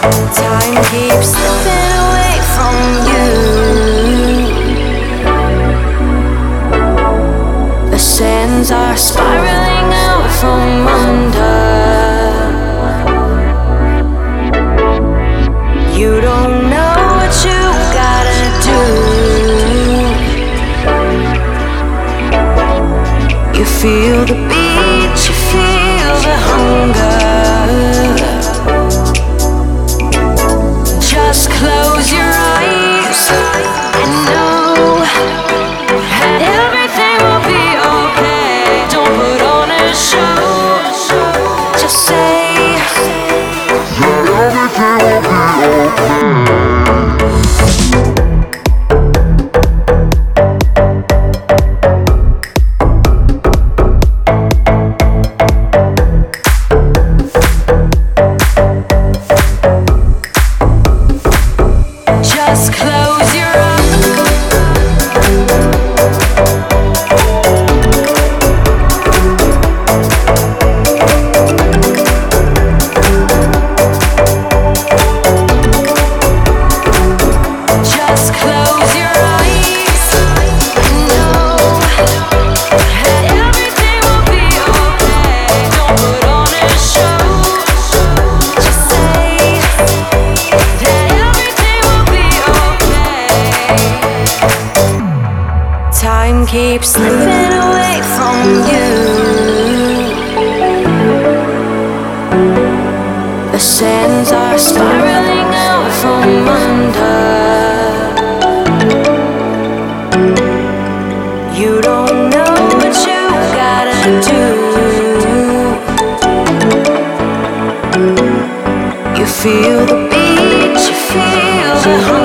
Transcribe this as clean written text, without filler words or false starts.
Time keeps slipping away from you. The sands are spiraling out from under. You don't know what you gotta do. You feel the beat, you feel the hunger. Just close your eyes and know that everything will be okay. Don't put on a show. Just say that everything will be okay. Just close your eyes. Just close your eyes and know that everything will be okay. Don't put on a show. Just say that everything will be okay. Time keeps slipping away from you. The sands are spiraling out from under. You don't know what you gotta do. You feel the beat, you feel the hunger.